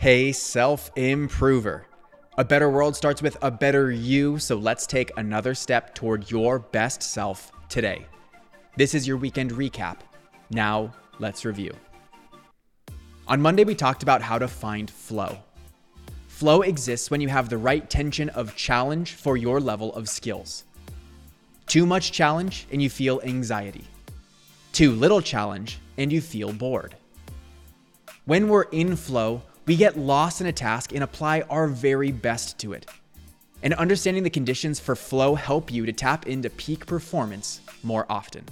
Hey, self-improver. A better world starts with a better you, so let's take another step toward your best self today. This is your weekend recap. Now, let's review. On Monday, we talked about how to find flow. Flow exists when you have the right tension of challenge for your level of skills. Too much challenge and you feel anxiety. Too little challenge and you feel bored. When we're in flow, we get lost in a task and apply our very best to it. And understanding the conditions for flow help you to tap into peak performance more often.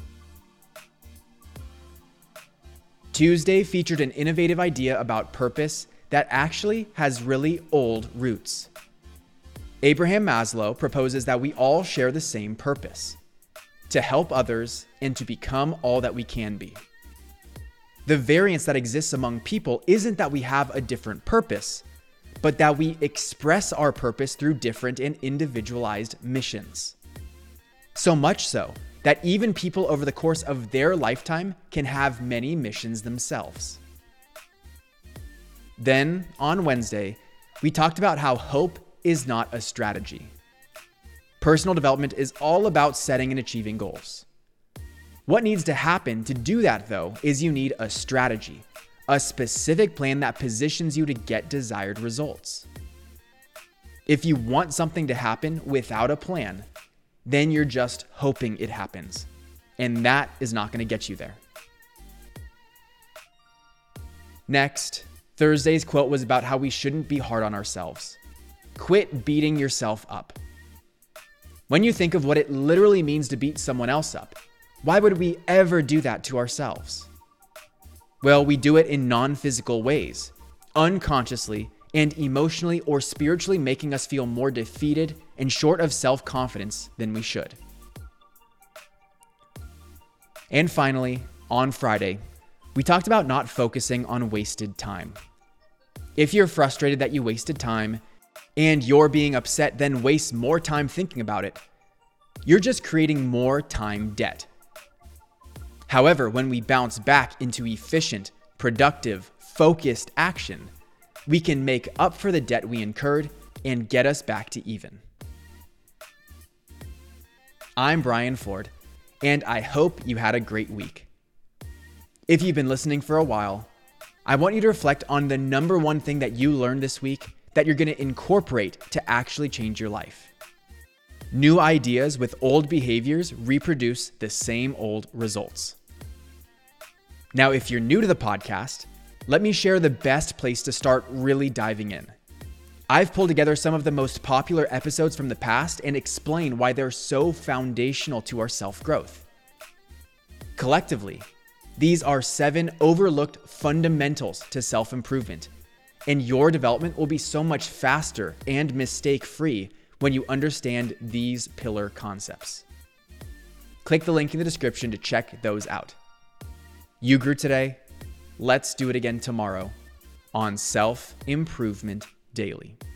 Tuesday featured an innovative idea about purpose that actually has really old roots. Abraham Maslow proposes that we all share the same purpose: to help others and to become all that we can be. The variance that exists among people isn't that we have a different purpose, but that we express our purpose through different and individualized missions. So much so that even people over the course of their lifetime can have many missions themselves. Then, on Wednesday, we talked about how hope is not a strategy. Personal development is all about setting and achieving goals. What needs to happen to do that, though, is you need a strategy, a specific plan that positions you to get desired results. If you want something to happen without a plan, then you're just hoping it happens, and that is not going to get you there. Next, Thursday's quote was about how we shouldn't be hard on ourselves. Quit beating yourself up. When you think of what it literally means to beat someone else up, why would we ever do that to ourselves? Well, we do it in non-physical ways, unconsciously and emotionally or spiritually, making us feel more defeated and short of self-confidence than we should. And finally, on Friday, we talked about not focusing on wasted time. If you're frustrated that you wasted time and you're being upset, then waste more time thinking about it, you're just creating more time debt. However, when we bounce back into efficient, productive, focused action, we can make up for the debt we incurred and get us back to even. I'm Brian Ford, and I hope you had a great week. If you've been listening for a while, I want you to reflect on the number one thing that you learned this week that you're going to incorporate to actually change your life. New ideas with old behaviors reproduce the same old results. Now, if you're new to the podcast, let me share the best place to start really diving in. I've pulled together some of the most popular episodes from the past and explain why they're so foundational to our self-growth. Collectively, these are 7 overlooked fundamentals to self-improvement, and your development will be so much faster and mistake-free when you understand these pillar concepts. Click the link in the description to check those out. You grew today. Let's do it again tomorrow on Self-Improvement Daily.